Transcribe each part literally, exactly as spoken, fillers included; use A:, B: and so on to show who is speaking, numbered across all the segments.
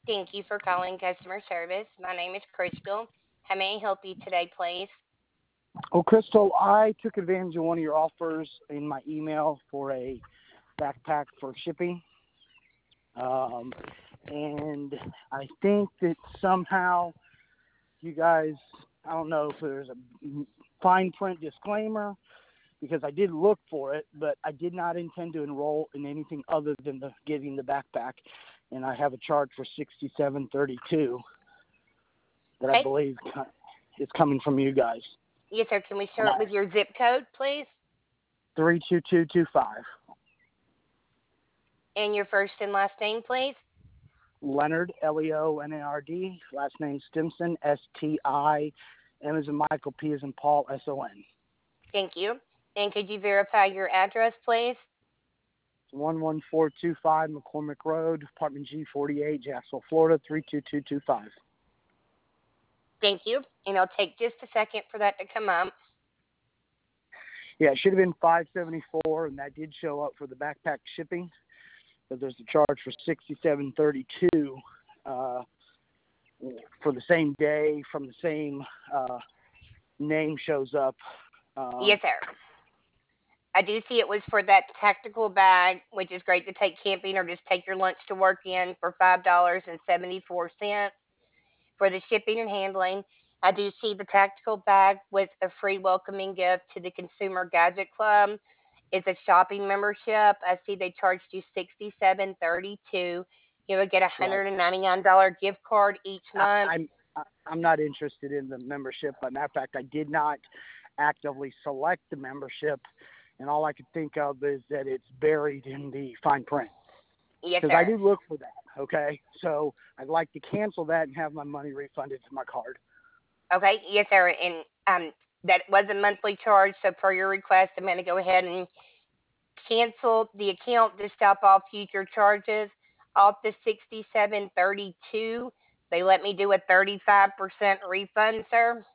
A: Thank you for calling customer service. My name is Crystal. How may I help you today, please?
B: Oh, Crystal, I took advantage of one of your offers in my email for a backpack for shipping. Um, and I think that somehow you guys, I don't know if there's a fine print disclaimer because I did look for it, but I did not intend to enroll in anything other than the, getting the backpack. And I have a charge for sixty-seven thirty-two that I
A: Okay.
B: believe is coming from you guys.
A: Yes, sir. Can we
B: And
A: start
B: I,
A: with your zip code, please?
B: three two two two five.
A: And your first and last name, please?
B: Leonard, L E O N A R D, last name Stimson, S T I, M as in Michael, P as in Paul, S O N.
A: Thank you. And could you verify your address, please?
B: one one four two five McCormick Road, apartment G forty-eight, Jacksonville, Florida, three two two two five.
A: Thank you. And it'll take just a second for that to come up.
B: Yeah, it should have been five seventy-four, and that did show up for the backpack shipping. But there's a charge for sixty-seven thirty-two uh, for the same day from the same uh, name shows up. Um,
A: Yes, sir. I do see it was for that tactical bag, which is great to take camping or just take your lunch to work in for five dollars and seventy-four cents for the shipping and handling. I do see the tactical bag with a free welcoming gift to the Consumer Gadget Club. It's a shopping membership. I see they charged you sixty-seven thirty-two. You would get a
B: right.
A: hundred and ninety-nine dollar gift card each
B: I,
A: month.
B: I'm I'm not interested in the membership. But matter of fact, I did not actively select the membership, and all I could think of is that it's buried in the fine print.
A: Yes,
B: Because I
A: sir.
B: do look for that. Okay, so I'd like to cancel that and have my money refunded to my card.
A: Okay, yes, sir. And um, that was a monthly charge. So per your request, I'm going to go ahead and cancel the account to stop all future charges. Off the sixty-seven thirty-two, they let me do a thirty-five percent refund, sir.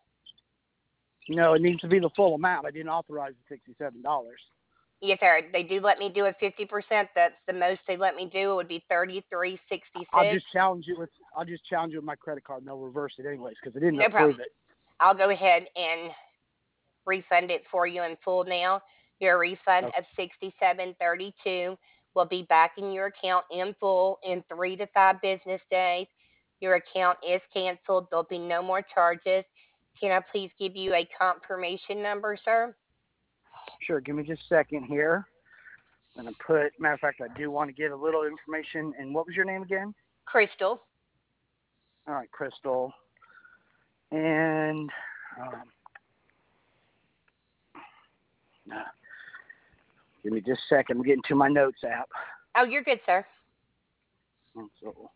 B: No, it needs to be the full amount. I didn't authorize the sixty-seven dollars.
A: Yes, sir. They do let me do a fifty percent. That's the most they let me do. It would be thirty-three
B: I'll
A: sixty-six.
B: just challenge you with I'll just challenge you with my credit card, and they'll reverse it anyways because I didn't
A: No problem.
B: approve it.
A: I'll go ahead and refund it for you in full now. Your refund
B: Okay.
A: of sixty-seven thirty-two will be back in your account in full in three to five business days. Your account is canceled. There'll be no more charges. Can I please give you a confirmation number, sir?
B: Sure. Give me just a second here. I'm gonna put. Matter of fact, I do want to get a little information. And what was your name again?
A: Crystal.
B: All right, Crystal. And um, uh, give me just a second. I'm getting to my notes app.
A: Oh, you're good, sir.
B: So,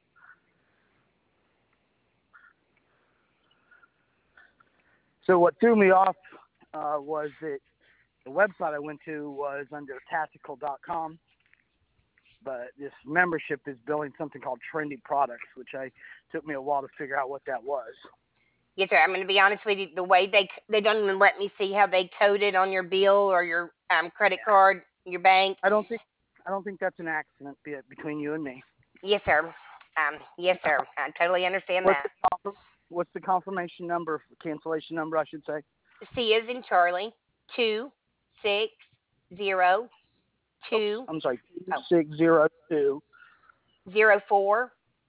B: so what threw me off uh, was that the website I went to was under tactical dot com, but this membership is billing something called Trendy Products, which I took me a while to figure out what that was.
A: Yes, sir. I'm going to be honest with you. The way they they don't even let me see how they code it on your bill or your um, credit
B: Yeah.
A: card, your bank.
B: I don't think I don't think that's an accident be it between you and me.
A: Yes, sir. Um, yes, sir. I totally understand
B: What's
A: that.
B: the confirm- what's the confirmation number, cancellation number, I should say?
A: C is in Charlie. Two six zero
B: Oops,
A: two
B: I'm sorry, two
A: oh
B: six zero two.
A: zero four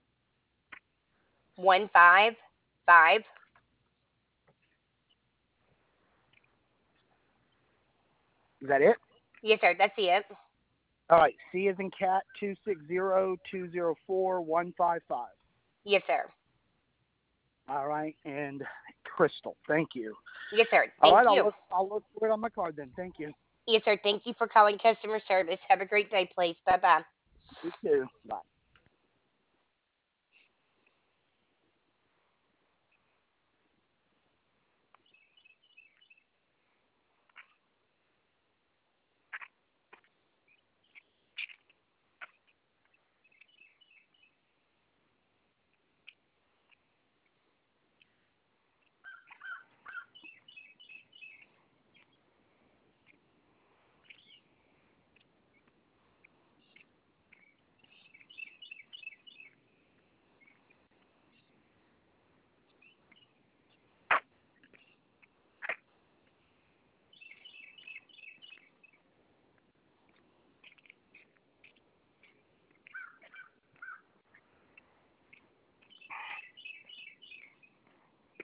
A: one five five.
B: Is that it?
A: Yes, sir. That's it.
B: All right, C is in cat, two six zero two zero four one five five.
A: Yes, sir.
B: All right, and Crystal, thank you.
A: Yes, sir.
B: All
A: Thank
B: right, I'll
A: you.
B: look I'll look for it on my card then. Thank you.
A: Yes, sir. Thank you for calling customer service. Have a great day, please. Bye bye.
B: You too. Bye.